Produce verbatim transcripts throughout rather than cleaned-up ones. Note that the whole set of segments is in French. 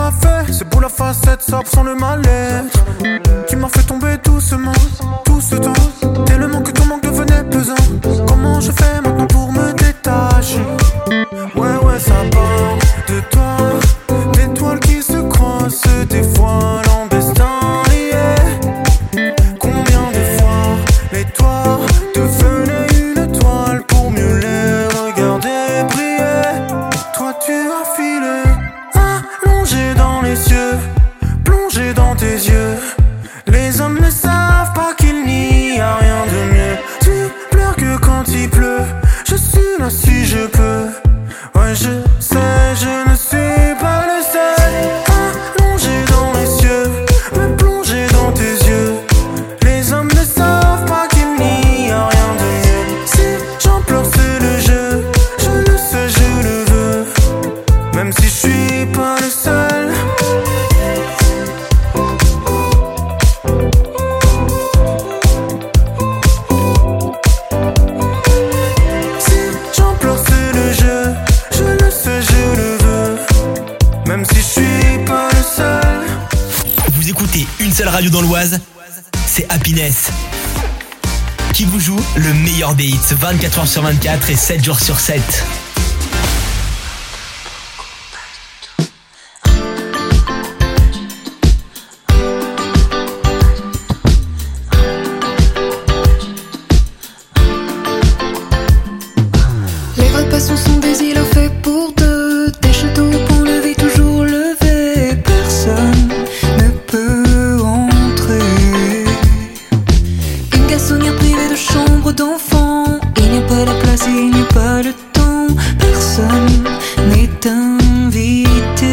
m'as fait, c'est beau la facette, ça sans le mal-être. Tu m'as fait tomber doucement, tout ce temps, tellement que ton manque devenait pesant. Comment je fais maintenant pour me détacher? Ouais ouais ça part de toi, d'étoiles qui se croisent, se dévoilent en bestin, yeah. Combien de fois les toits devenaient une toile pour mieux les regarder briller. Toi tu as filé, allongé dans les cieux, plongé dans tes yeux. Les hommes ne savent pas qu'il n'y a rien de mieux. Tu pleures que quand il pleut, je suis là si je peux. Ouais je sais, je ne suis pas le seul. Allongé dans les cieux, me plonger dans tes yeux. Les hommes ne savent pas qu'il n'y a rien de mieux. Si j'en pleure c'est le jeu, je le sais, je le veux. Même si je suis pas le seul. Si j'en pleure c'est le jeu, je le sais, je le veux. Même si je suis pas le seul. Vous écoutez une seule radio dans l'Oise, c'est Happiness, qui vous joue le meilleur des hits vingt-quatre heures sur vingt-quatre et sept jours sur sept. Les repas sont, sont des îlots faits pour deux, des châteaux pour lever, toujours levé. Personne ne peut entrer. Une garçonnière privée de chambre d'enfant. Il n'y a pas la place et il n'y a pas le temps. Personne n'est invité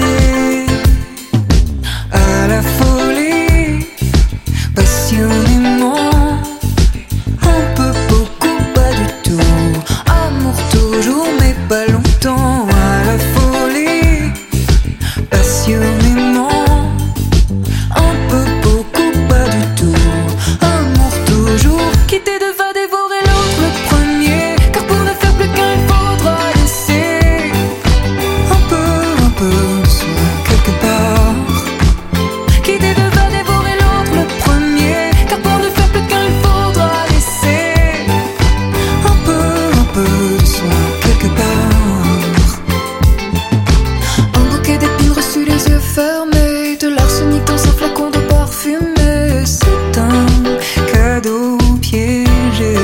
à la folie, passionnément. Un peu, beaucoup, pas du tout. Amour toujours, mais pas longtemps. À la folie, passionnément. Un peu, beaucoup, pas du tout. Amour toujours. Quitter de va dévorer l'autre le premier. Car pour ne faire plus qu'un, il faudra laisser un peu, un peu de soi quelque part. Quitter de va dévorer l'autre le premier. Car pour ne faire plus qu'un, il faudra laisser un peu, un peu de soi quelque part. Un bouquet d'épines reçu les yeux fermés, de l'arsenic dans un flacon de parfumé. C'est un cadeau piégé.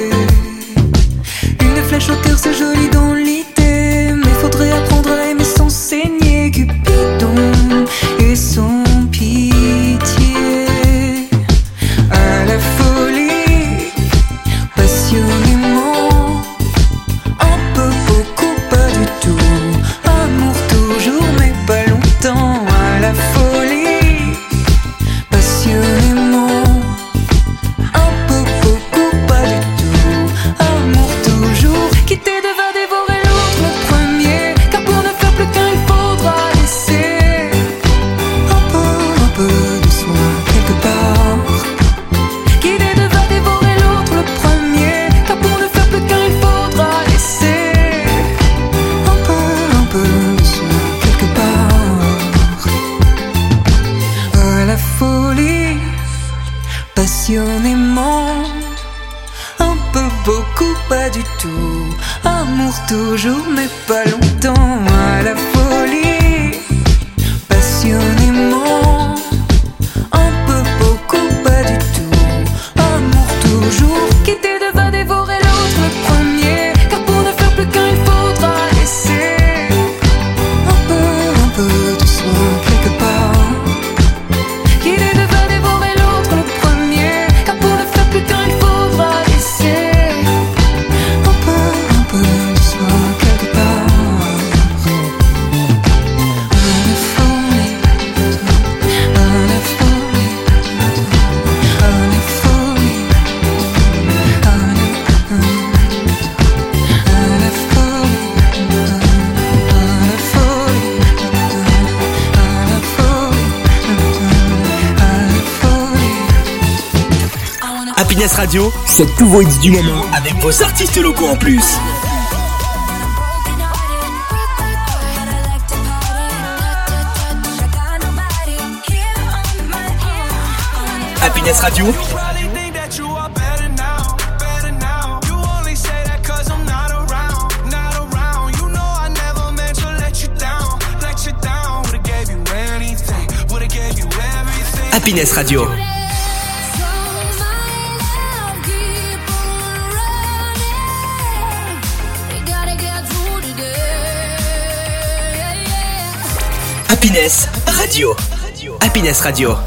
Une flèche au cœur, c'est joli dans l'idée, mais faudrait apprendre à aimer sans saigner. Cupidon et son pitié. À la folie, passionnément. Un peu, beaucoup, pas du tout. Amour toujours, mais pas longtemps. À la folie, passionnément. Un peu, beaucoup, pas du tout. Amour toujours. Quitter de va dévorer l'autre le premier. Car pour ne faire plus qu'un, il faudra laisser un peu, un peu de soi quelque part. Quitter de va dévorer l'autre le premier. Car pour ne faire plus qu'un, il faudra laisser un peu, un peu de soi quelque part. À la folie, passionnément. Un peu, beaucoup, pas du tout. Amour toujours, mais pas longtemps. À la folie, passionnément. Un peu, beaucoup, pas du tout. Amour toujours. Quitter de va dévorer l'autre le premier. Car pour ne faire plus qu'un, il faudra laisser un peu, un peu de soi quelque part. Quitter de va dévorer l'autre le premier. Car pour ne faire plus qu'un, il faudra laisser un peu, un peu de soi quelque part. À la folie, à la folie, à la folie, à la, à la folie, à la folie, à la folie, à la folie. Happiness Radio, c'est tous vos hits du moment avec vos artistes locaux en plus. Happiness Radio. Happiness Radio. Happiness Radio. Happiness Radio.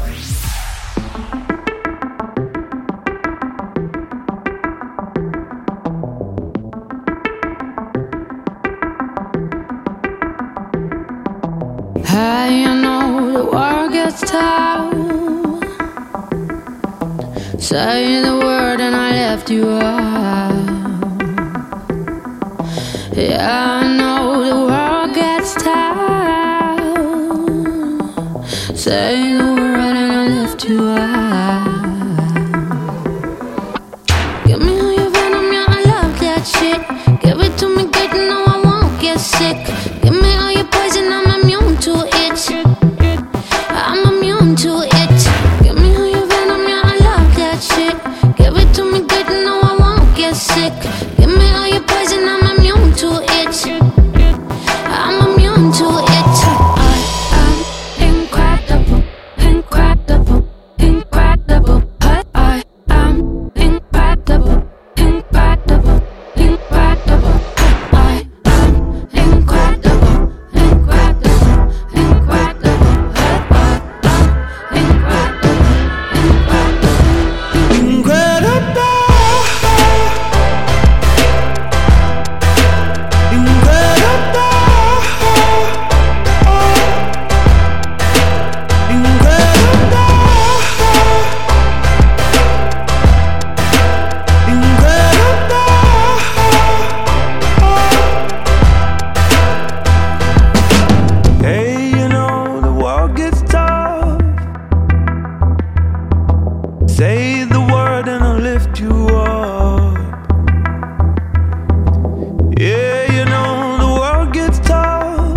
Hey, you know the world gets tough. Say the word and I left you out. Yeah, I know the world gets tough. Say the word and I left you out. Give me all your venom, yeah, I love that shit. Give it to me good, no, I won't get sick. Give me all your poison, I'm immune to it. I'm immune to it. Give me all your venom, yeah, I love that shit. Give it to me good, no, I won't get sick. Give me all your poison, I'm immune to it. I'm immune to it. I am incredible, incredible, incredible. I, I am incredible, incredible, incredible. I am incredible, incredible, incredible. Hey, you know the world gets tough. Say the word and I'll lift you up. Yeah, you know the world gets tough.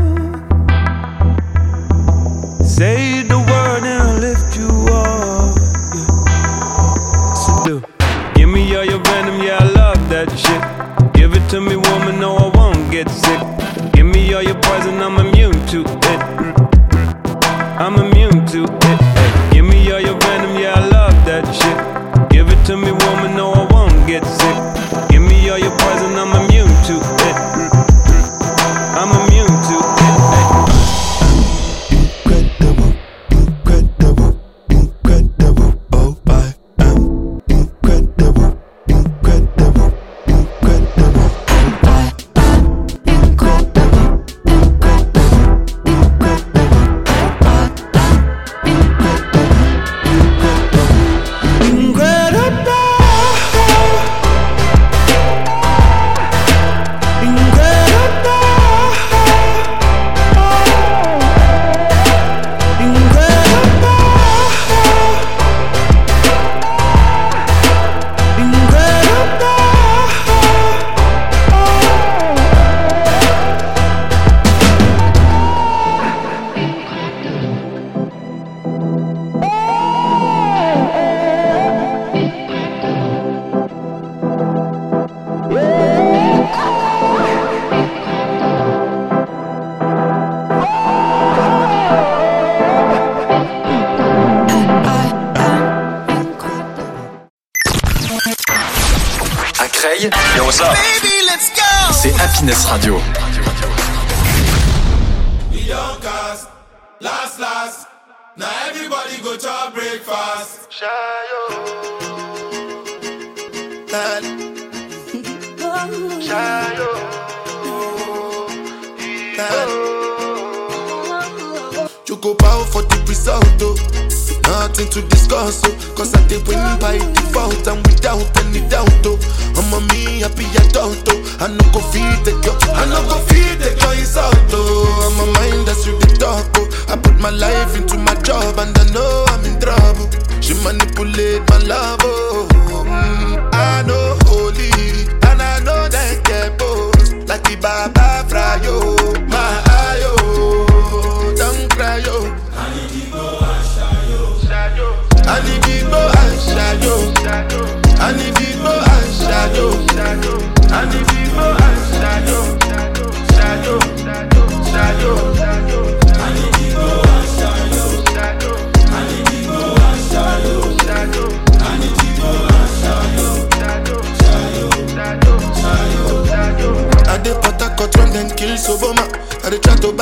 Say the word and I'll lift you up. Yeah. So do. Give me all your venom, yeah, I love that shit. Give it to me, woman, no, I won't get sick. Give me all your poison, I'm immune to it. I'm immune to it. Ay. Give me all your venom, yeah, I love that shit. Give it to me, woman, no, I won't get sick. Give me all your poison, I'm immune to it. I'm immune to it. Ay. Incredible, incredible, incredible. Oh, I am incredible, incredible, incredible. Yo, what's up? Baby, let's go. C'est Happiness Radio. We don't cast, last, last. Now everybody go to breakfast. Shayo. Shayo. You go bow for the result, though. Nothing to discuss, oh. Cause I did win by default and without any doubt, oh. I'm a me happy adult, oh. I no go feed the girl, I no go feed the girl, it's out, oh. I'm a mind that's you the talk, oh. I put my life into my job and I know I'm in trouble. She manipulate my love, oh. Mm, I know holy, and I know that get both. Like the Baba Frayo, my ayo, don't cry, yo. I need to go and shayo. I need to go and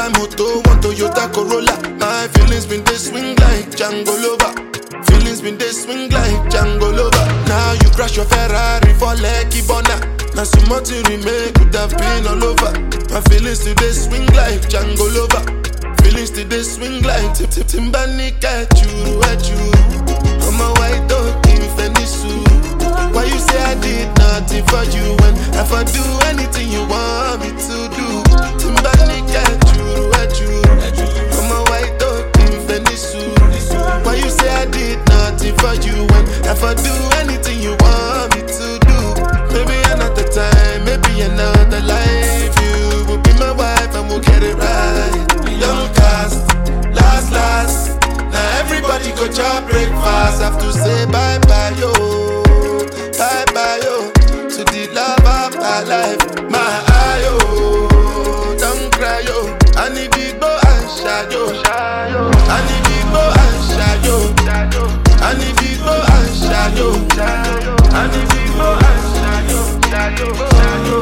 buy moto, one Toyota Corolla. My feelings been they swing like Django Lover. Feelings been they swing like Django Lover. Now you crash your Ferrari for Lucky Bona. Now some more to remake could have been all over. My feelings today swing like Django Lover. Feelings today swing like Tip Tip Timbani at you, at you. I'm a white dog in Fenisu. Why you say I did nothing for you when if I do anything you want me to do? Timbani at you, at you. I'm a white dog in Fenisu. Why you say I did nothing for you when if I do anything you want me to do? Maybe another time, maybe another life. You will be my wife and we'll get it right. Young cast, last, last. Now everybody go job breakfast. Have to say bye bye yo, bye bye yo, to the love of my life. My eye yo, don't cry yo. I need big boy and shy yo. I need big boy and shy yo. I need big boy and shy yo. I need big boy and shy yo. I need big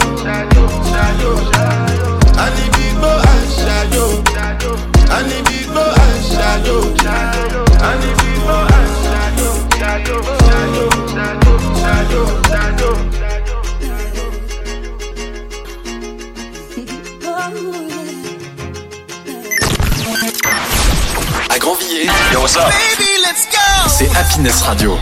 boy and shy yo. I need big boy and shy yo. I need big boy and shy yo. Shadow, shadow, shadow, shadow, À Grandvilliers, yo what's up? Baby, let's go. C'est Happiness Radio.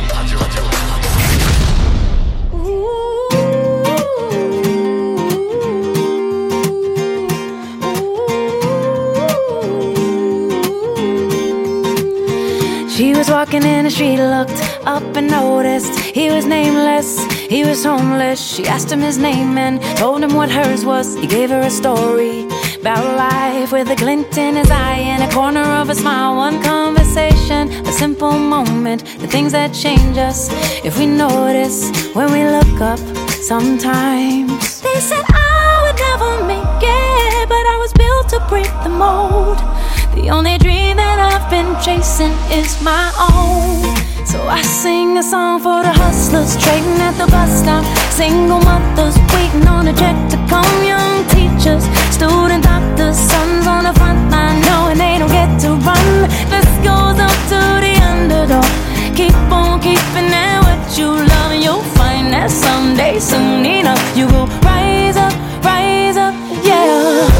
She was walking in the street, looked up and noticed he was nameless, he was homeless. She asked him his name and told him what hers was. He gave her a story about life with a glint in his eye and a corner of a smile. One conversation, a simple moment, the things that change us if we notice when we look up sometimes. They said I would never make it, but I was built to break the mold. The only dream that I've been chasing is my own. So I sing a song for the hustlers trading at the bus stop, single mothers waiting on a check to come, young teachers, student doctors, sons on the front line knowing they don't get to run. This goes up to the underdog. Keep on keeping at what you love and you'll find that someday, soon enough, you will rise up, rise up, yeah.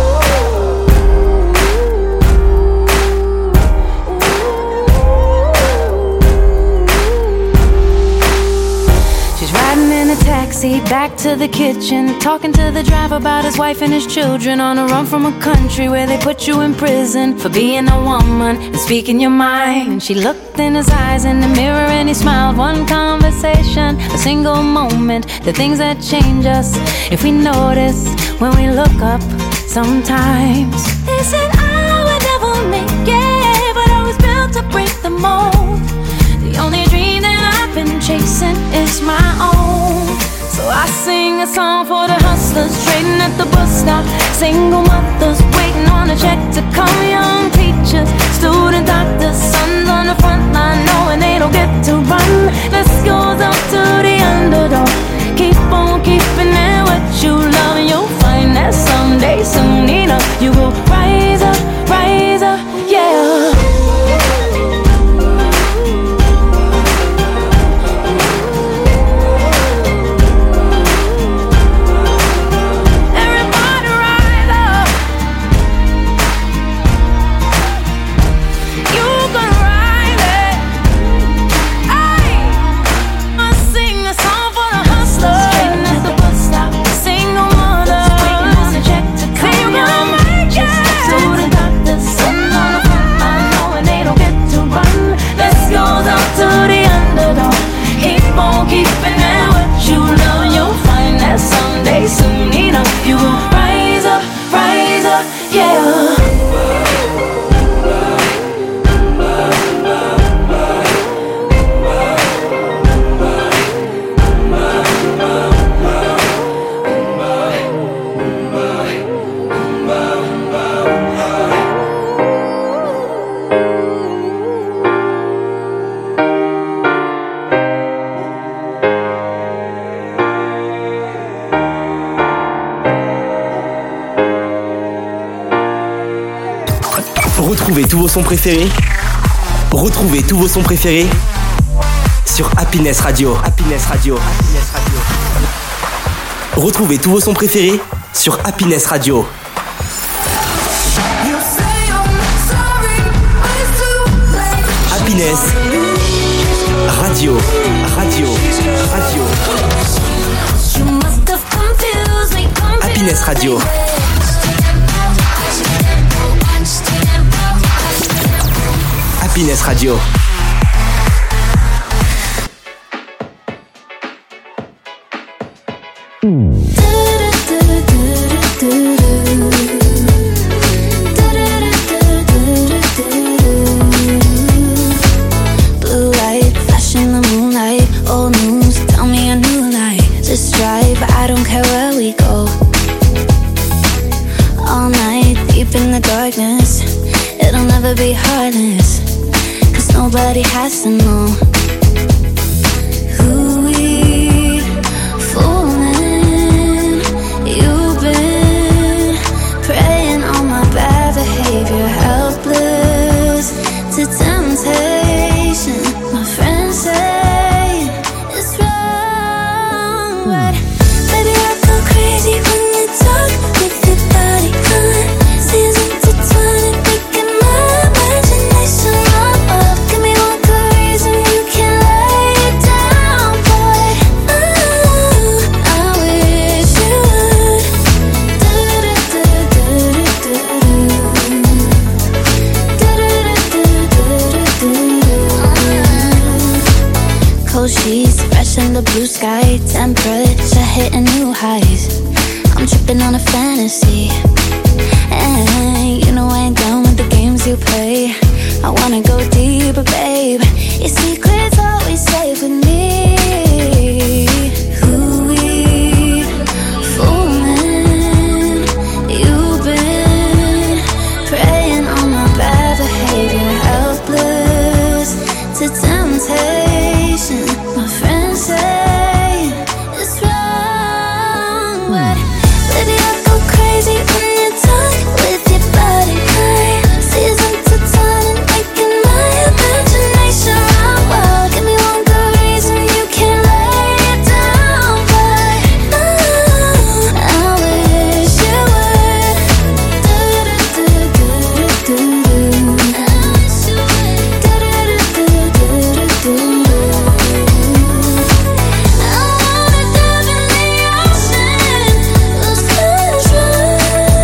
Taxi back to the kitchen, talking to the driver about his wife and his children, on a run from a country where they put you in prison for being a woman and speaking your mind. And she looked in his eyes in the mirror and he smiled. One conversation, a single moment, the things that change us if we notice when we look up sometimes. They said I would never make it, but I was built to break the mold. The only dream that I've been chasing is my own. So I sing a song for the hustlers trading at the bus stop, single mothers waiting on a check to come, young teachers, student doctors, sons on the front line knowing they don't get to run. This goes up to the underdog. Keep on keeping at what you love and you'll find that someday, soon enough, you will rise up, rise up, yeah. Retrouvez tous vos sons préférés. Retrouvez tous vos sons préférés sur Happiness Radio. Happiness Radio. Happiness Radio. Retrouvez tous vos sons préférés sur Happiness Radio. Happiness Radio. Radio. Radio. Happiness Radio. Happiness Radio. Blue light, flashing the moonlight. Old news, tell me a new light. Just drive, I don't care where we go. All night, deep in the darkness. It'll never be heartless, 'cause nobody has to know who we fooling. You've been preying on my bad behavior, helpless to temptation. My friends say it's wrong, but baby I go crazy when you talk with your body on. Seasons intertwining, making my imagination run up. Give me one good reason you can lay it down, boy. Ooh, I wish you would. Cold sheets, fresh in the blue sky. Temperature hitting new highs. I'm tripping on a fantasy. And you know I ain't down with the games you play. I wanna go deeper, babe. Your secret's always safe with me. Who we fooling? You've been preying on my bad behavior, helpless to temptation. My friends say it's wrong, but baby I go crazy when you talk with your body. Seasons intertwining, making my imagination run wild. Give me one good reason you can lay it down, but ooh, I wish you would. Do-do-do-do-do-do. I wish you would. Do-do-do-do-do-do. I wanna dive in the ocean, lose control.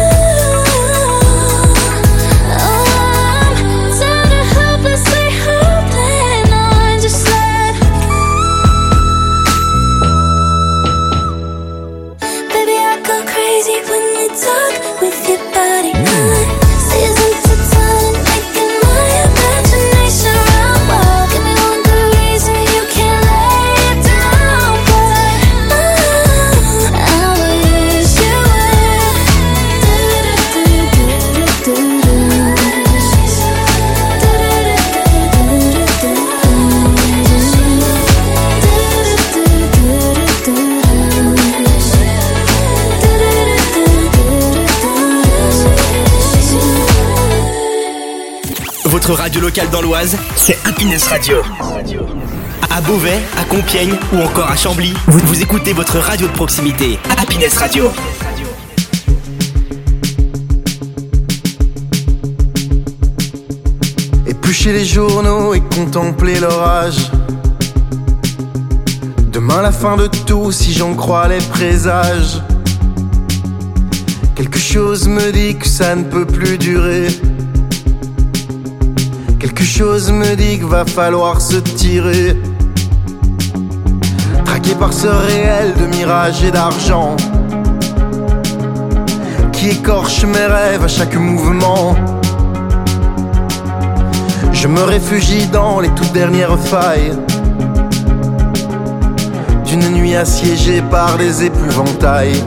Oh, I'm tired of helplessly holding on, just let. Baby, I go crazy when you talk with your body on. Seasons intertwining, making my imagination run wild. Give me one good reason you can lay it down, but ooh, I wish you would. Votre radio locale dans l'Oise, c'est Happiness Radio. À Beauvais, à Compiègne ou encore à Chambly, vous, vous écoutez votre radio de proximité, Happiness Radio. Éplucher les journaux et contempler l'orage. Demain la fin de tout si j'en crois les présages. Quelque chose me dit que ça ne peut plus durer. Quelque chose me dit qu'il va falloir se tirer. Traqué par ce réel de mirage et d'argent qui écorche mes rêves à chaque mouvement. Je me réfugie dans les toutes dernières failles d'une nuit assiégée par des épouvantails.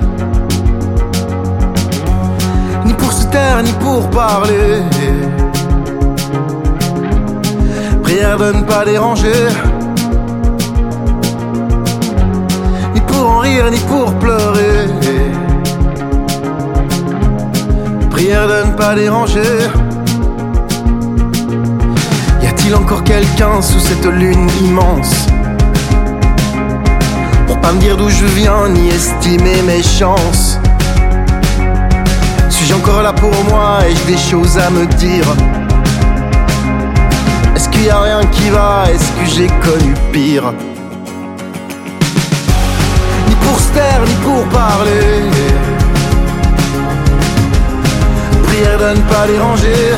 Ni pour se taire, ni pour parler. Prière de ne pas déranger. Ni pour en rire, ni pour pleurer. Prière de ne pas déranger. Suis-je encore quelqu'un sous cette lune immense? Pour pas me dire d'où je viens ni estimer mes chances. Suis-je encore là pour moi? Ai-je des choses à me dire? Est-ce qu'il y a rien qui va? Est-ce que j'ai connu pire? Ni pour se taire, ni pour parler. Prière de ne pas déranger.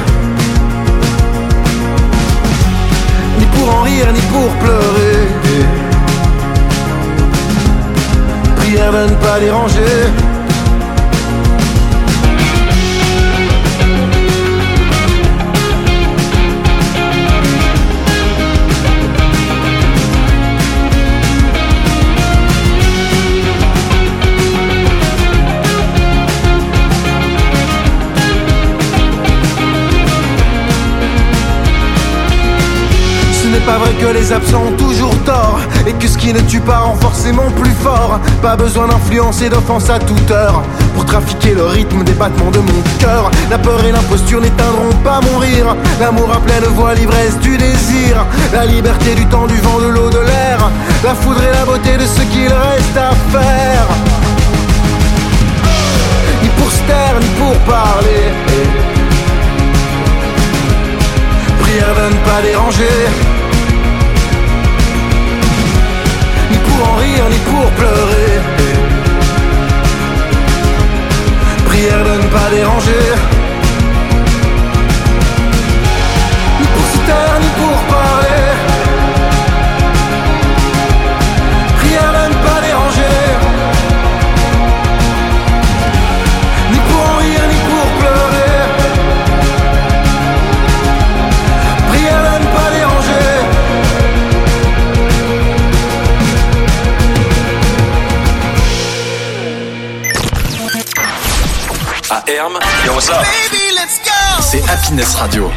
Ni pour en rire, ni pour pleurer. Prière de ne pas déranger. Pas vrai que les absents ont toujours tort, et que ce qui ne tue pas rend forcément plus fort. Pas besoin d'influence et d'offense à toute heure pour trafiquer le rythme des battements de mon cœur. La peur et l'imposture n'éteindront pas mon rire. L'amour à pleine voix, l'ivresse du désir. La liberté du temps, du vent, de l'eau, de l'air. La foudre et la beauté de ce qu'il reste à faire. Ni pour se taire, ni pour parler. Prière de ne pas déranger. Ni pour en rire, ni pour pleurer. Prière de ne pas déranger. Ni pour se taire, ni pour parler. Prière de ne pas déranger. Ni pour en rire, ni pour pleurer. Prière de ne pas déranger. À Herm, yo, what's up? Baby, let's go. C'est Happiness Radio.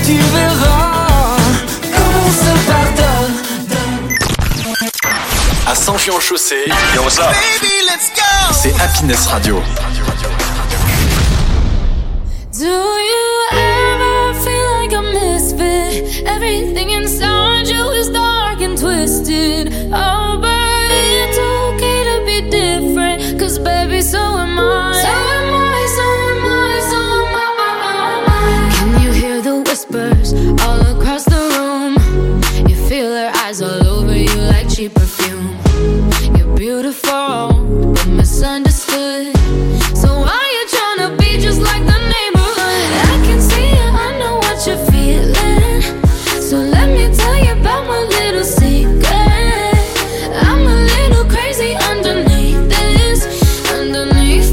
tu verras comment on se pardonne. À Saint-Jean-Chaussée, yo, what's up? Baby, let's go! C'est Happiness Radio. Do you ever feel like a misfit? Everything inside you is dark and twisted. Oh, but it's okay to be different, 'cause baby, so am I. So am I, so am I, so am I. Can you hear the whispers all across the room? You feel their eyes all over you like cheap perfume. You're beautiful, but misunderstood. So why you tryna be just like the neighborhood? I can see it, I know what you're feeling. So let me tell you about my little secret. I'm a little crazy underneath this, underneath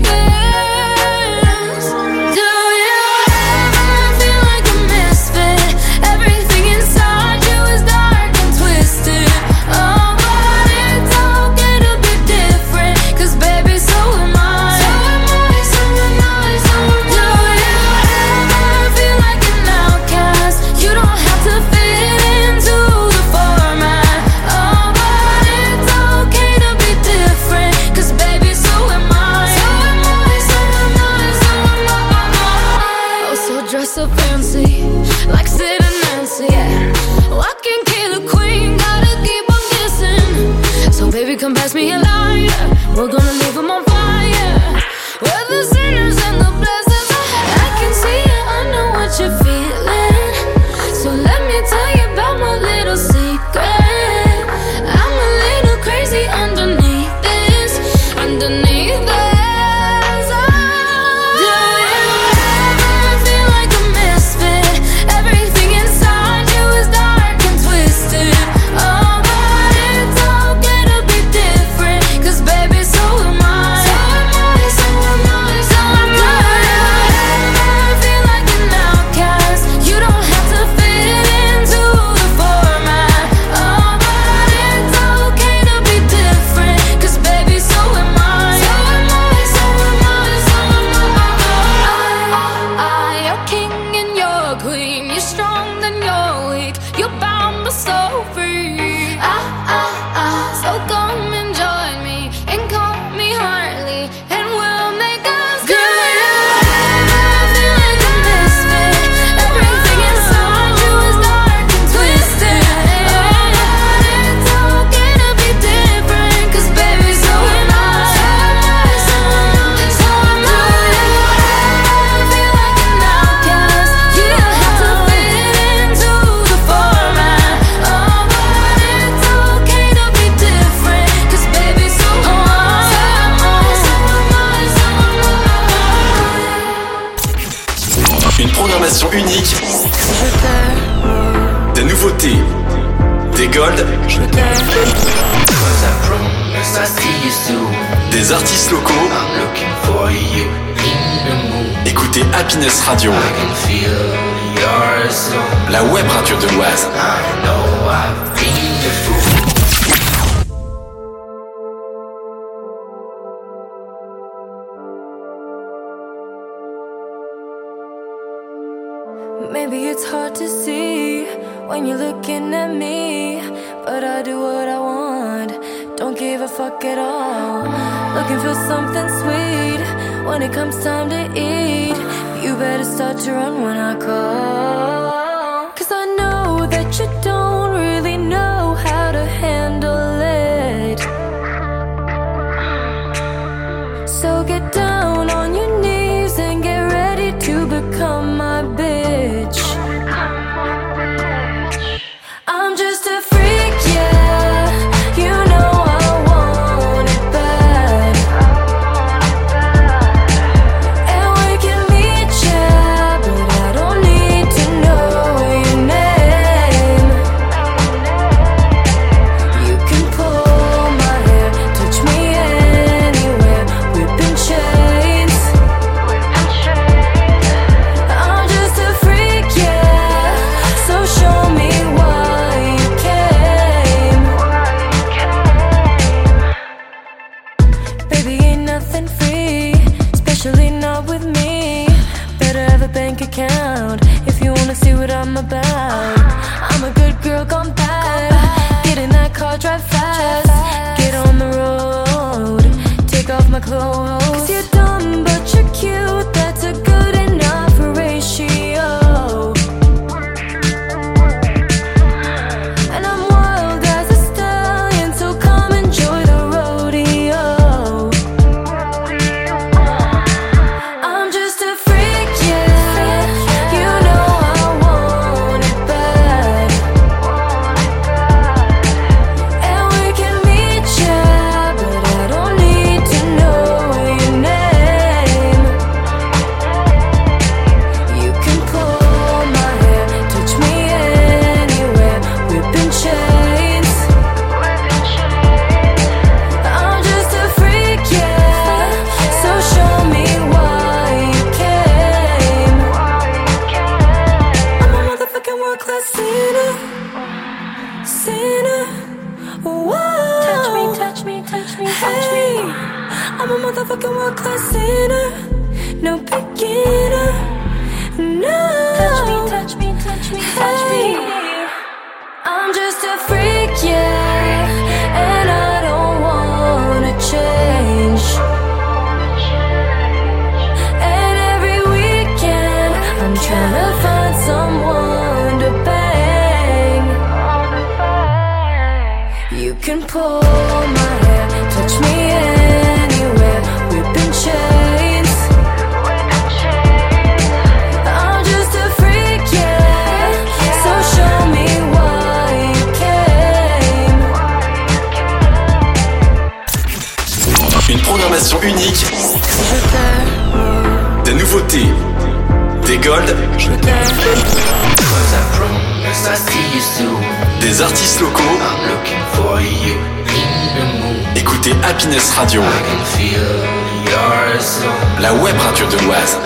this. Do you ever feel like a misfit? Everything inside you is dark and twisted. Oh, but it's okay to be different, 'cause baby, so am I. So am I, so am I, so am I. Do you ever feel like an outcast? You don't have to fit into the format. Oh, but it's okay to be different, 'cause baby, so am I. So am I, so am I, so am I. Oh, so dress up fancy, like Sid and Nancy, yeah. Walking killer queen, gotta keep on kissing. So baby, come pass me a lighter, we're gonna leave them on fire. We're the sinners and the blessings. I can see it, I know what you're feeling. So let me tell you about my little secret. I'm a little crazy underneath this, underneath this. Do you ever feel like a misfit? Everything inside you is dark and twisted. Oh, but it's okay to be different, 'cause baby, so am I. So am I, so am I, so am I. Do you ever feel like an outcast? You don't have to fit into the format. Oh, but it's okay to be different, 'cause baby, so am I. So am I, so am I, so am I. I, you're king and you're queen. You're strong then you're weak. You're bound but so free. I, I, I, so come and join me and call me Harley, and we'll make us good. Do you ever feel like a misfit? Everything inside you is dark and twisted. Oh, but it's okay to be different, 'cause baby, so am I. So am I, so am I, so am I. Do you ever feel like an outcast? You don't have to fit into the format. Oh, but it's okay to be different, 'cause baby, so am I. So am I, so am I, so am I. Une programmation unique, Je t'aime, des nouveautés, des golds, je t'aime. des artistes locaux. Écoutez Happiness Radio, la web radio de l'Oise. Maybe it's hard to see when you're looking at me, but I do what I want, don't give a fuck at all. Looking for something sweet when it comes time to eat. You better start to run when I call, 'cause I know that you don't really know how to handle it. So get down on your knees and get ready to become my bitch. I'm just a freak, yeah. You know I want it bad. And we can meet, yeah, but I don't need to know your name. You can pull my hair, touch me anywhere, whipping chains. private bank account if you wanna see what I'm about. I'm a good girl gone bad. Get in that car, drive fast. Get on the road, take off my clothes. Cause you're dumb but you're cute, that's a good enough ratio. And I'm wild as a stallion, so come enjoy the rodeo. I'm just a freak, yeah. You know I want it bad. And we can meet ya, but I don't need to know your name. You can pull my hair, touch me anywhere, whipping chains. I'm just a freak, yeah. So show me why you came. I'm a motherfucking world-class sinner, sinner. Whoa. Touch me, touch me, touch me, touch me. I'm a motherfucking world-class sinner, no beginner, no. Touch me, touch me, touch me, touch me. I'm just a freak, yeah, and I don't wanna change. And every weekend I'm trying to find someone to bang. You can pull my hair, touch me anywhere, whipping chains. I'm just a freak, yeah. So show me why you came. Une programmation unique, Je t'aime, des nouveautés, des golds, je t'aime. des artistes locaux. Écoutez Happiness Radio, la web radio de l'Oise.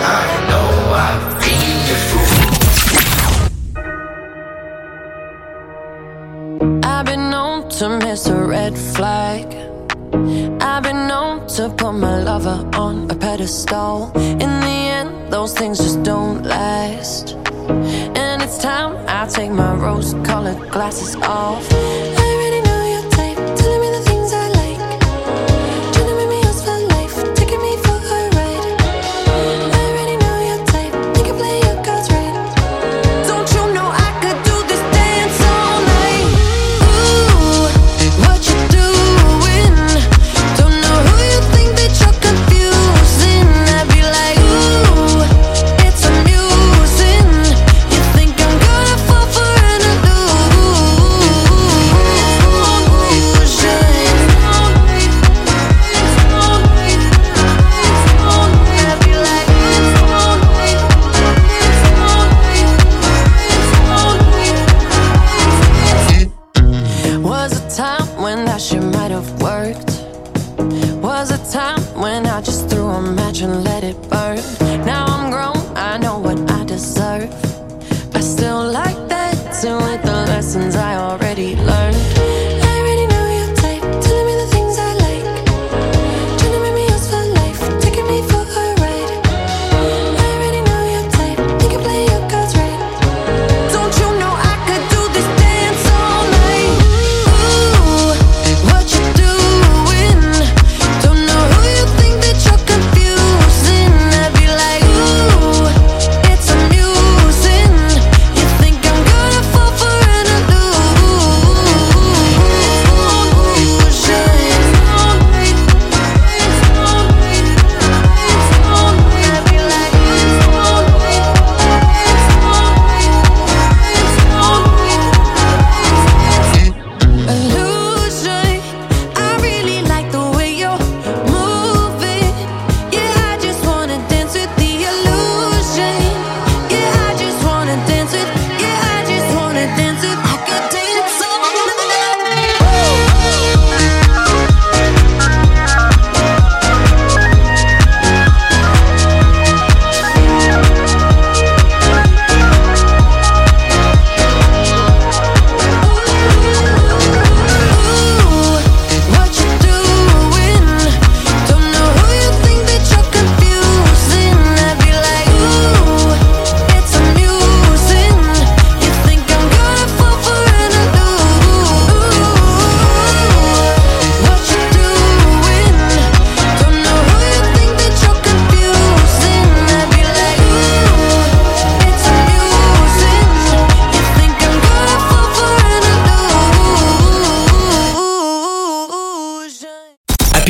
I've been known to miss a red flag. I've been known to put my lover on a pedestal. In the end, those things just don't last. And it's time I take my rose-colored glasses off. I already know your type, telling me the things I like. Trying to make me yours for life, taking me for a ride. I already know your type, you can play your cards right. Don't you know I could do this dance all night? Ooh, what you doing? Don't know who you think that you're confusing. I'd be like, ooh, it's amusing. You think I'm gonna fall for an illusion?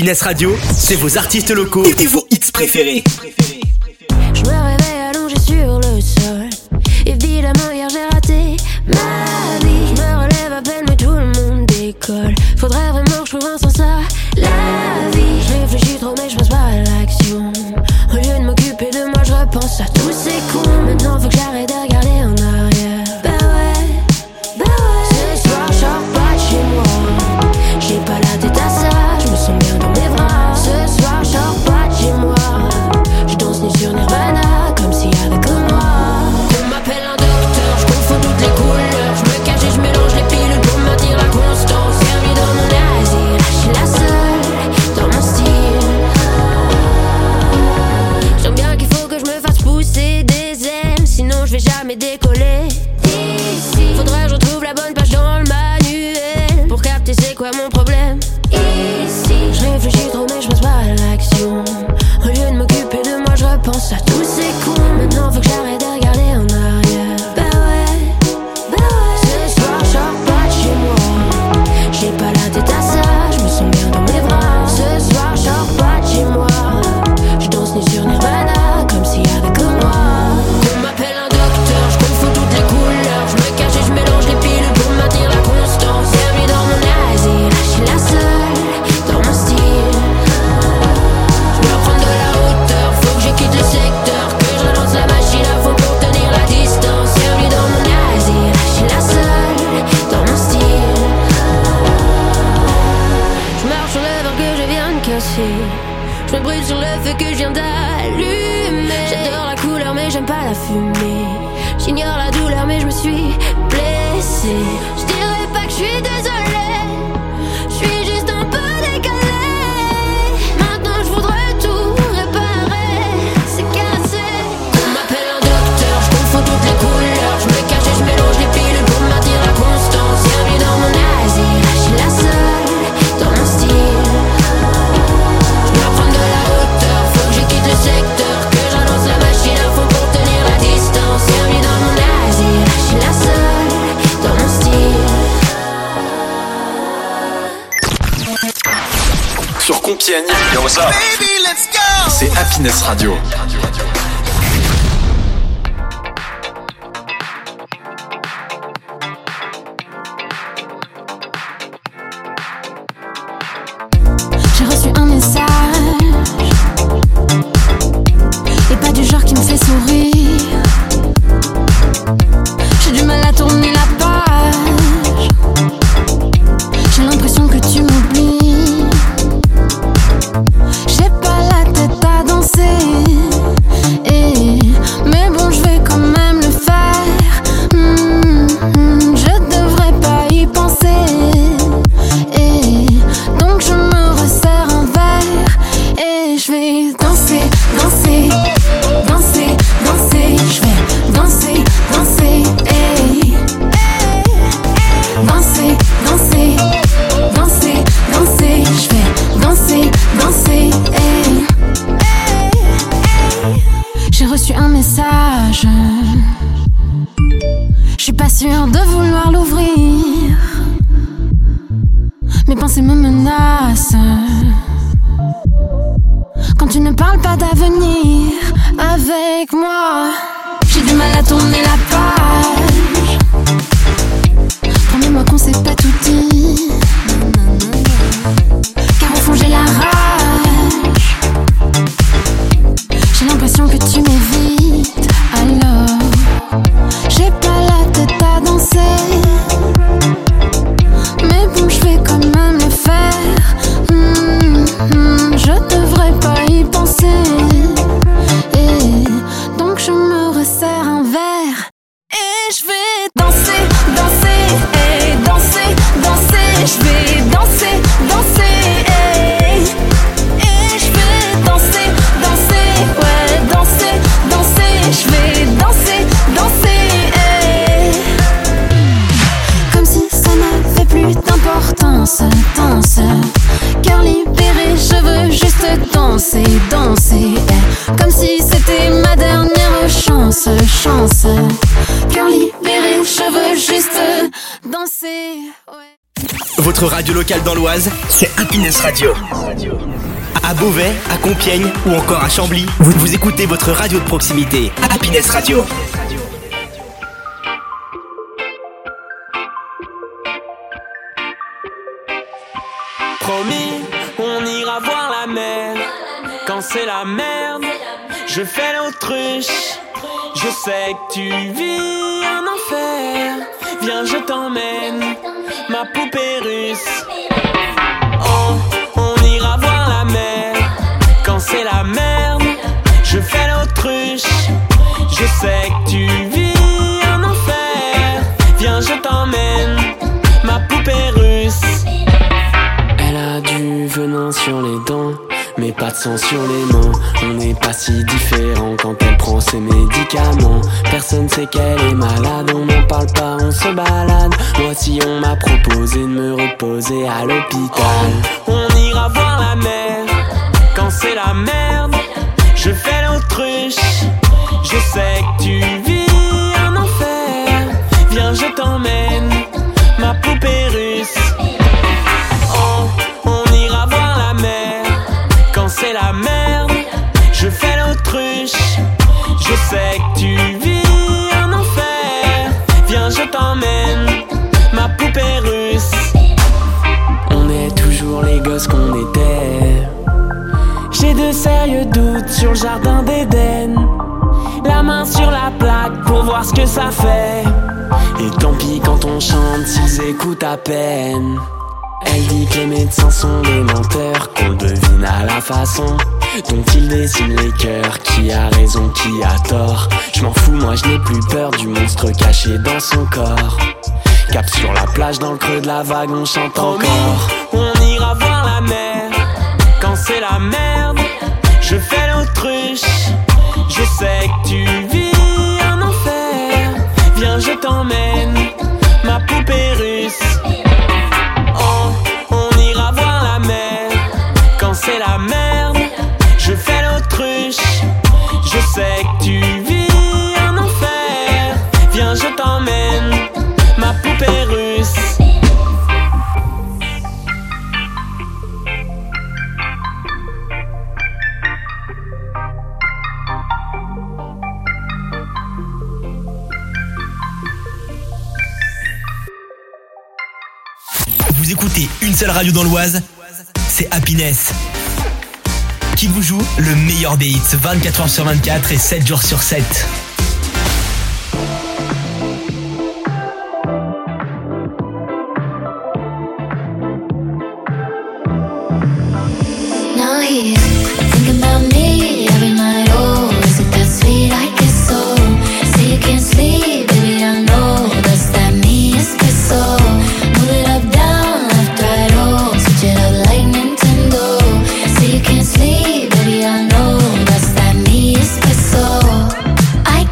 Happiness Radio, c'est vos artistes locaux et vos hits préférés. Je me réveille allongé sur le sol. Évidemment hier j'ai raté ma vie. Je me relève à peine mais tout le monde décolle. Faudrait vraiment que je trouve un sens à la vie. Je réfléchis trop mais je passe pas à l'action. Au lieu de m'occuper de moi je repense à tous ces cons. Maintenant faut que j'arrête de regarder en arrière. Bah ouais, bah ouais. Ce soir je sors pas de chez moi. J'ai pas la tête à ça, je me sens bien dans mes bras. Ce soir je sors pas de chez moi. Je danse ni sur Nirvana comme s'il y avait que moi. On m'appelle un docteur, je confonds toutes les couleurs. Je me cache et je mélange les pilules pour maintenir la constance. Servi dans mon asile, je suis la seule dans mon style. Je sens bien qu'il faut que je me fasse pousser des ailes, sinon je vais jamais décoller d'ici. Faudrait que je retrouve la bonne page dans le manuel pour capter c'est quoi mon problème ici. Je réfléchis trop mais je passe pas à l'action. Au lieu de m'occuper de moi je repense à tous ces cons. Maintenant faut que j'arrête de regarder en arrière. Bah ouais, bah ouais. Ce soir je sors pas de chez moi. J'ai pas la tête à ça, je me sens bien dans mes bras. Ce soir je sors pas de chez moi. Je danse ni sur Nirvana comme s'il y avait que moi. On m'appelle un docteur, je confonds toutes les couleurs. Je me cache et je mélange les pilules pour maintenir la constance. Servi dans mon asile, je suis la seule dans mon style. Je dois prendre de la hauteur, faut que je quitte le secteur. Que je relance la machine à fond pour tenir la distance. Servi dans mon asile, je suis la seule dans mon style. Je marche sur le verre que je viens de casser. Je me brûle sur le feu que je viens d'allumer. J'adore la couleur mais j'aime pas la fumée. J'ignore la douleur mais je me suis blessée. Je dirais pas que je suis désolée, je suis juste un peu décalée. Maintenant je voudrais tout réparer, c'est cassé. On m'appelle un docteur, je confonds toutes les couleurs. Je me cache et je mélange les pilules pour maintenir la constance. Servi dans mon asile, je suis la seule dans mon style. Je dois prendre de la hauteur, faut que je quitte le secteur. Que je relance la machine à fond pour tenir la distance. Servi dans mon asile, je suis la seule dans mon style. Sur Compiègne, yo, what's up? Baby, let's go. C'est Happiness Radio. J'ai reçu un message, et pas du genre qui me fait sourire. J'ai du mal à tourner la page. J'ai l'impression que tu m'oublies. J'ai pas la tête à danser, et mais bon je vais quand même le faire. Mmh, mmh, je devrais pas y penser, et donc je me resserre un verre et je vais danser, danser, danser, danser. Je vais danser, danser, hey. Danser, danser, danser, danser. Je vais danser, danser, hey. J'ai reçu un message, je suis pas sûre de vouloir l'ouvrir. Mes pensées me menacent quand tu ne parles pas d'avenir avec moi. J'ai du mal à tourner la page. Promets-moi qu'on s'est pas tout dit, car au fond j'ai la rage. J'ai l'impression que tu m'évites, alors j'ai pas la tête à danser. Mais bon, je vais quand même le faire. Mmh, mmh, je devrais pas y penser, et donc je me resserre un verre et je vais danser, danser, et danser, danser. Je vais danser, danser, et, et je vais danser, danser, ouais, danser, danser. Je vais danser, danser, et comme si ça n'avait plus d'importance. Danse, cœur libéré, je veux juste danser, danser, eh. Comme si c'était ma dernière chance, chance. Cœur libéré, je veux juste danser, ouais. Votre radio locale dans l'Oise, c'est Happiness Radio. À Beauvais, à Compiègne ou encore à Chambly, vous, vous écoutez votre radio de proximité, Happiness Radio. Promis, on ira voir la mer. Quand c'est la merde, je fais l'autruche. Je sais que tu vis un enfer. Viens, je t'emmène, ma poupée russe. Oh, on ira voir la mer. Quand c'est la merde, je fais l'autruche. Je sais que tu vis un enfer. Viens, je t'emmène, ma poupée russe. Elle a du venin sur les dents, mais pas de sang sur les mains. On n'est pas si différents quand elle prend ses médicaments. Personne sait qu'elle est malade, on n'en parle pas, on se balade. Moi si on m'a proposé de me reposer à l'hôpital. On ira voir la mer, quand c'est la merde, je fais l'autruche. Je sais que tu vis un enfer. Viens, je t'emmène, ma poupée russe. Oh, on ira voir la mer. Quand c'est la merde, je fais l'autruche. Je sais que tu vis un enfer. Viens, je t'emmène, ma poupée russe. On est toujours les gosses qu'on était. J'ai de sérieux doutes sur le jardin d'Éden. La main sur la plaque pour voir ce que ça fait. Et tant pis quand on chante s'ils écoutent à peine. Elle dit que les médecins sont des menteurs, qu'on le devine à la façon dont ils dessinent les cœurs. Qui a raison, qui a tort, je m'en fous, moi je n'ai plus peur du monstre caché dans son corps. Cap sur la plage, dans le creux de la vague, on chante encore. On ira voir la mer, quand c'est la merde, je fais l'autruche. Je sais que tu vis un enfer. Viens, je t'emmène, ma poupée russe. Oh, on ira voir la mer. Quand c'est la merde, je fais l'autruche. Je sais que tu vis un enfer. Viens, je t'emmène, ma poupée russe. Vous écoutez une seule radio dans l'Oise, c'est Happiness, qui vous joue le meilleur des hits vingt-quatre heures sur vingt-quatre et sept jours sur sept. Now he's thinking about me every night. Oh, is it that sweet? I guess so. Say you can't sleep, baby, I know that's that me espresso. Move it up, down, left, right, oh, switch it up like Nintendo. Say you can't sleep, baby, I know that's that me espresso. I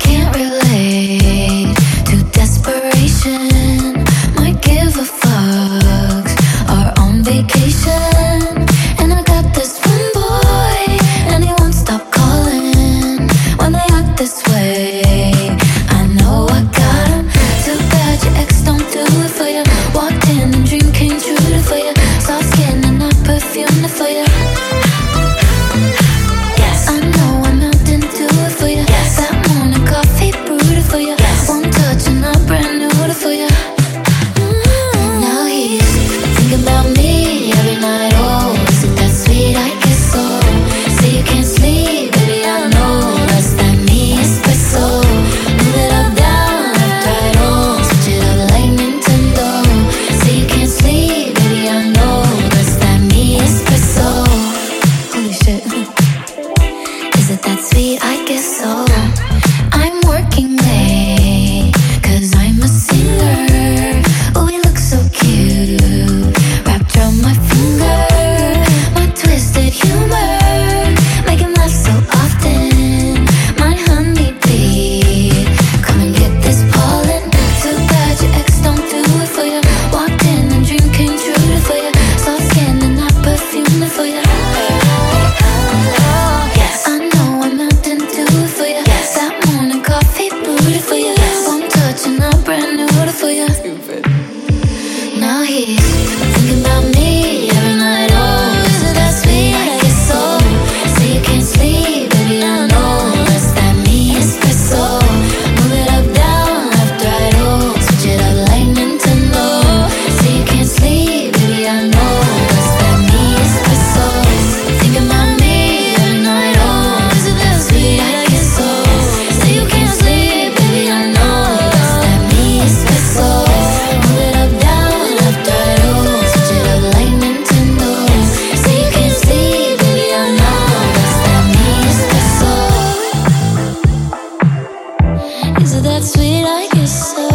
Is that sweet? I guess so.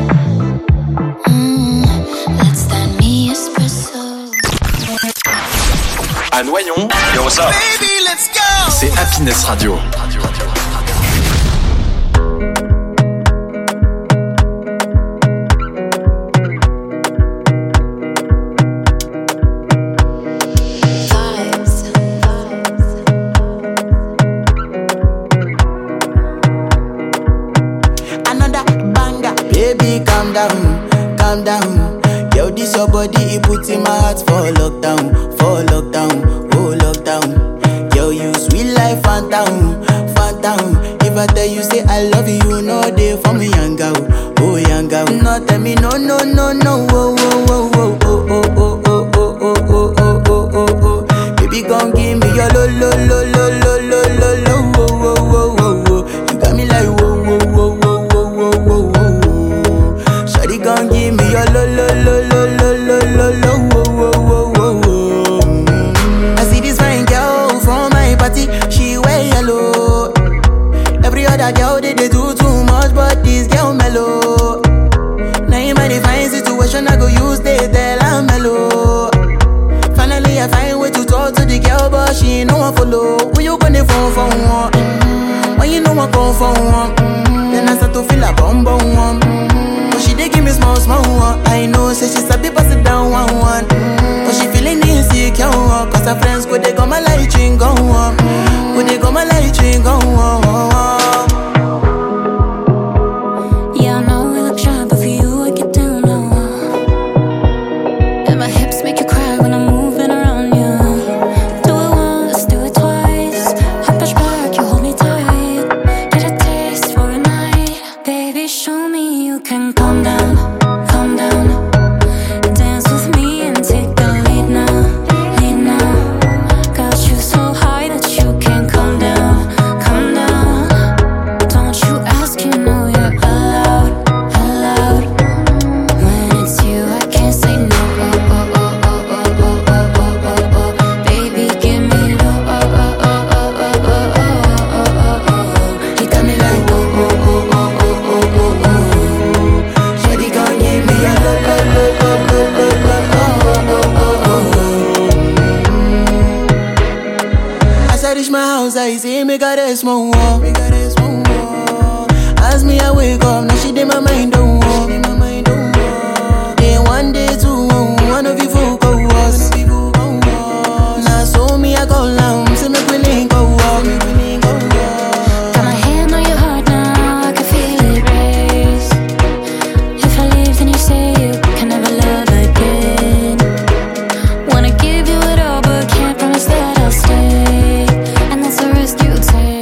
Mm, that's that me espresso. À Noyon, yo what's up? Baby, let's go. C'est Happiness Radio. Calm down, yo, this your body, it puts in my heart for lockdown, for lockdown, oh lockdown. Yo, you sweet life, phantom, phantom. If I tell you say I love you, you know they for me, young girl, oh young girl. No tell me no, no, no, no, oh, oh, oh, oh, oh, oh, oh, oh, oh, oh, oh, oh, oh, oh. Baby, gon' give me your lo, lo, lo, lo, lo, lo, lo, lo, oh, oh, oh, oh, oh. You got me like whoa, whoa, whoa, whoa, whoa, whoa, whoa. Shawty gon' give me your lo, lo, lo, lo, lo, lo, lo, lo, oh, oh, oh, oh, oh. I see this fine girl from my party, she wear yellow. Every other girl they, they do too much, but this girl mellow. Now in my divine situation, I go use they tell I'm mellow. Finally I find way to talk to the girl, but she ain't no one follow. Who you gonna phone for one? Mm-hmm. When you know I come for one, mm-hmm. Then I start to feel a bum bum one. Mm-hmm. But she dey give me small small one. I know say she sabi pass it down one one. Mm-hmm. But she feeling insecure one, cause her friends go they go my light ring go on. Go they go my light ring go on. Yeah, I know we look shy, but for you I get down low. And my hips make you cry when I'm moving around you. Do it once, do it twice. I push back, you hold me tight. Get a taste for a night. Baby, show me you can calm down, calm down. Dance with me and take the lead now, lead now. Got you so high that you can't calm down, calm down. Don't you ask, you know you're allowed, allowed. When it's you, I can't say no. Oh, oh, oh, oh, oh, oh, oh, oh, oh. Baby, give me low. Oh, oh, oh, oh, oh, oh, oh, oh, oh. You got me like whoa, whoa, whoa, whoa, whoa, whoa, whoa, whoa. Shawty gon' give me a low, low, low, low, low, low, low. Oh, oh, oh, oh, oh. As I reach my house, I see me got a small wall. Me got a small wall. As me I wake up, now she did my mind don't walk. Then one day two, one of you folk go was. Now so me I go down, see me willing go walk. Got my hand on your heart now, I can feel it race. If I leave, then you say you can never love again. Wanna give you it all, but can't promise that I'll stay. And that's a risk you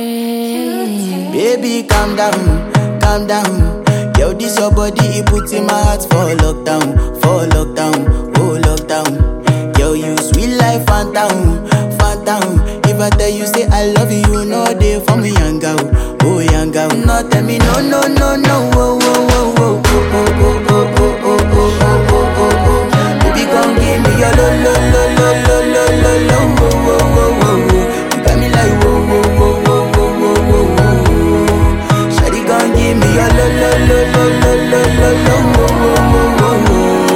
take. Baby, calm down, calm down. Yo, this your body, it puts in my heart for lockdown, for lockdown, oh lockdown. Yo, you sweet life, phantom, phantom. If I tell you say I love you, you know they for me, young girl, oh young girl. No, tell me no, no, no, no, oh, oh, oh, oh, oh, oh, oh, oh, oh, oh, oh, oh, oh, oh. Baby, gon' give me your lo, lo, lo, lo, lo, lo, lo, lo, oh, oh, oh, oh, oh. You got me like whoa, whoa, whoa, whoa, whoa, whoa, whoa, whoa. Shawty gon' give me your lo, lo, lo, lo, lo, lo, lo, lo, oh, oh, oh, oh, oh.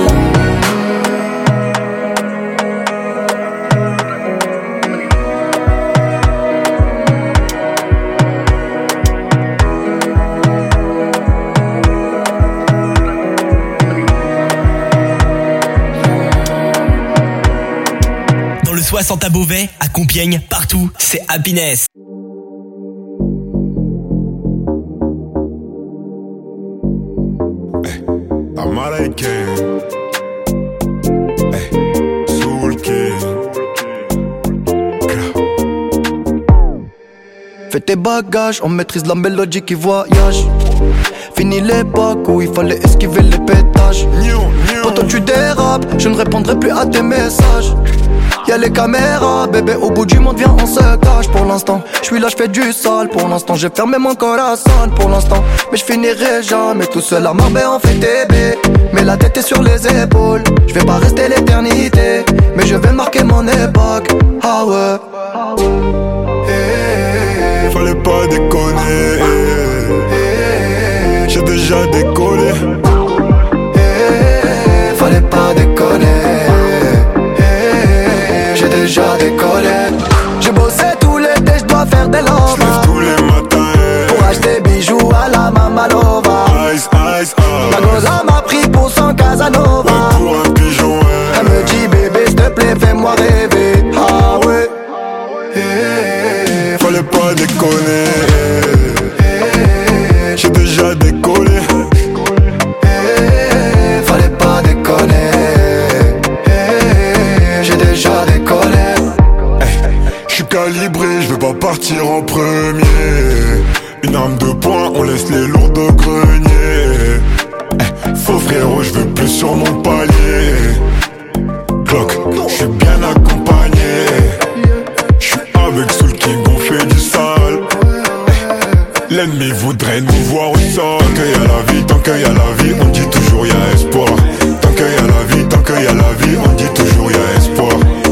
Dans le soixante à Beauvais, à Compiègne, partout, c'est Happiness. Amara King, hey, Soul King. Fais tes bagages, on maîtrise la mélodie qui voyage. Fini l'époque où il fallait esquiver les pétages. Quand toi tu dérapes, je ne répondrai plus à tes messages. Y'a les caméras, bébé, au bout du monde, viens, on se cache pour l'instant. J'suis là, j'fais du sale pour l'instant. J'ai fermé mon corazon pour l'instant. Mais j'finirai jamais tout seul à Marbella, on fait T B. Mais la tête est sur les épaules. J'vais pas rester l'éternité, mais je vais marquer mon époque. Ah ouais. Fallait pas déconner. j'ai déjà décollé. Hey, fallait pas déconner. Hey, j'ai déjà décollé. J'ai bossé tout l'été, je dois faire des lovas. J'lève tous les matins hey. Pour acheter bijoux à la Mamalova. Ice, ice, ice. La goza m'a pris pour son Casanova. Ouais, pour un pigeon hey. Elle me dit bébé s'il te plaît fais-moi rêver. Ah ouais. Hey, fallait pas déconner. Hey, j'ai déjà décollé. Hey, fallait pas déconner. Hey, j'ai déjà décollé. Je suis calibré, je veux pas partir en premier. Une arme de poing, on laisse les lourds de grenier. Faux frérot, je veux plus sur mon palier. Clock, je suis bien accompagné. Je suis avec Soul King, on fait du sale. L'ennemi voudrait nous voir au sol. Tant qu'il y a la vie, tant qu'il y a la vie, on dit toujours y a espoir. Tant qu'il y a la vie, tant qu'il y a la vie, on dit toujours y a espoir.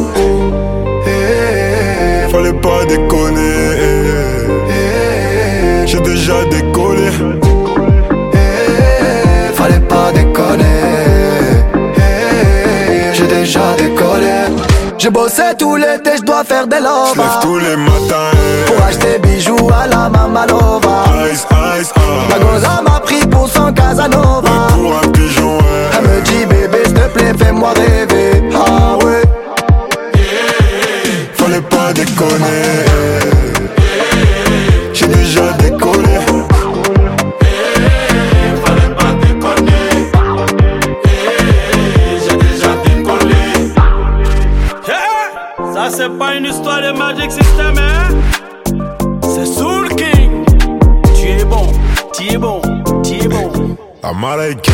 Fallait pas déconner. J'ai déjà décollé. Fallait pas déconner. J'ai déjà décollé. J'ai bossé tout l'été, je dois faire des lovas. J'lève tous les matins pour acheter bijoux à la Mamalova. Ice, ice, ice. La goza m'a pris pour son Casanova. Ouais, pour un pigeon hey. Elle me dit bébé s'il te plaît fais-moi rêver. Ah ouais. Fallait pas déconner. J'ai déjà décollé. Fallait pas déconner. J'ai déjà décollé. Ça c'est pas une histoire de Magic System hein. C'est Soul King. Tu es bon, tu es bon, tu es bon. Américain.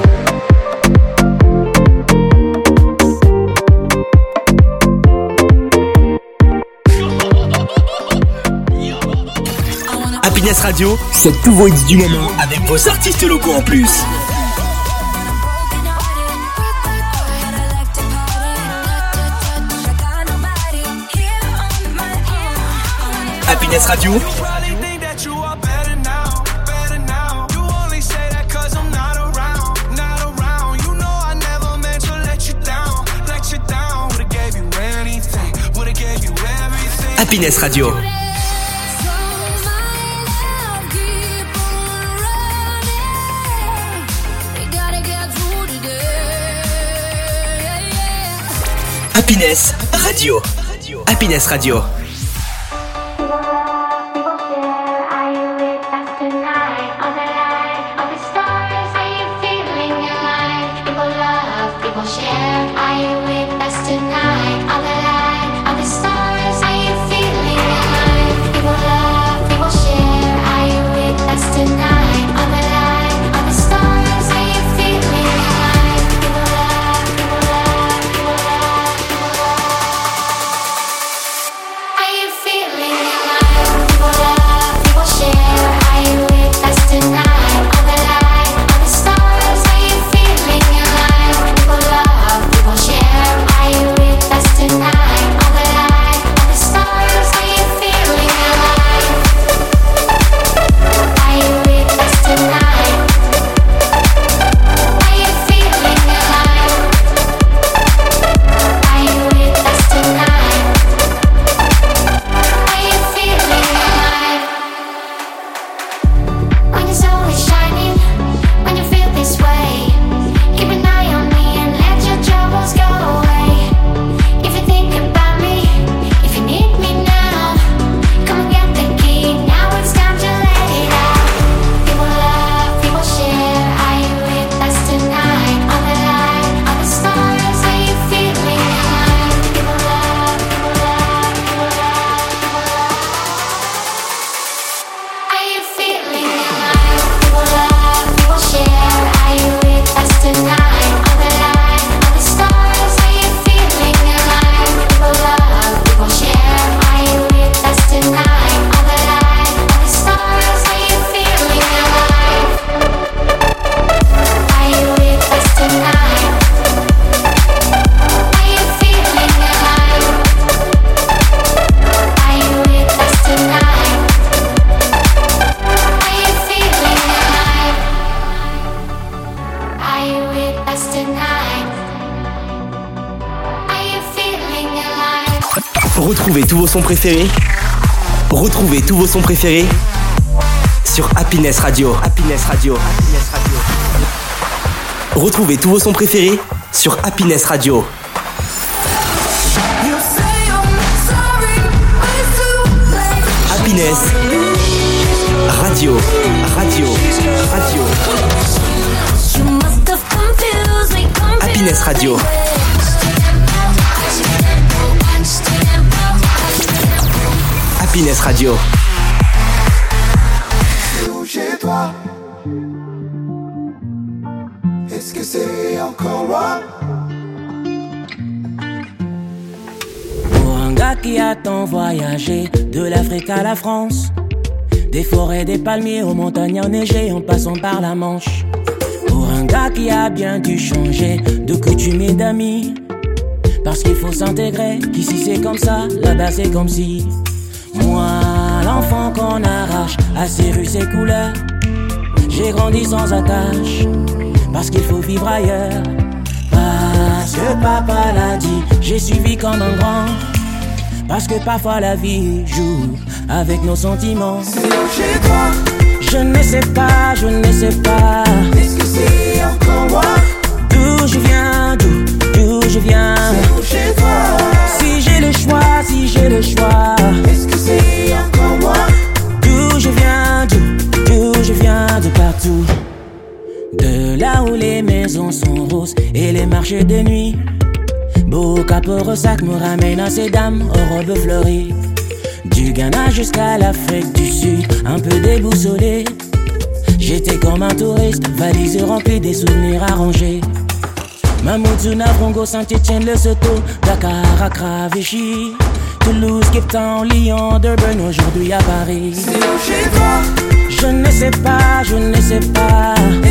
Happiness Radio, c'est tous vos hits du moment avec vos artistes locaux en plus. Happiness Radio. Happiness Radio. Happiness Radio. Happiness Radio. Are you with us Retrouvez tous vos sons préférés. Retrouvez tous vos sons préférés sur Happiness Radio. Happiness Radio. Happiness Radio. Retrouvez tous vos sons préférés sur Happiness Radio. Happiness Radio. Radio. Radio. Happiness Radio. Happiness Radio. C'est où chez toi? Est-ce que c'est encore loin? Pour un gars qui a tant voyagé, de l'Afrique à la France, des forêts, des palmiers aux montagnes enneigées en passant par la Manche. Pour un gars qui a bien dû changer de coutumes et d'amis, parce qu'il faut s'intégrer, qu'ici c'est comme ça, là-bas c'est comme si. Moi, l'enfant qu'on arrache à ses rues, ses couleurs, j'ai grandi sans attache, parce qu'il faut vivre ailleurs. Parce que papa l'a dit, j'ai suivi comme un grand, parce que parfois la vie joue avec nos sentiments. C'est où chez toi? Je ne sais pas, je ne sais pas. Est-ce que c'est encore loin? D'où je viens, d'où, d'où je viens. C'est où chez toi? Si j'ai le choix, si j'ai le choix. Est-ce que c'est encore loin? D'où je viens, d'où, d'où je viens, de partout. De là où les maisons sont roses et les marchés de nuit. Beau capot sac me ramène à ces dames aux robes fleuries. Du Ghana jusqu'à l'Afrique du Sud, un peu déboussolé. J'étais comme un touriste, valise remplie des souvenirs arrangés. Mamoudzou, Brongo, Saint-Etienne, Lesotho, Dakar, Accra, Vichy, Toulouse, Cape Town, Lyon, Durban, aujourd'hui à Paris. C'est où chez toi? Je ne sais pas, je ne sais pas.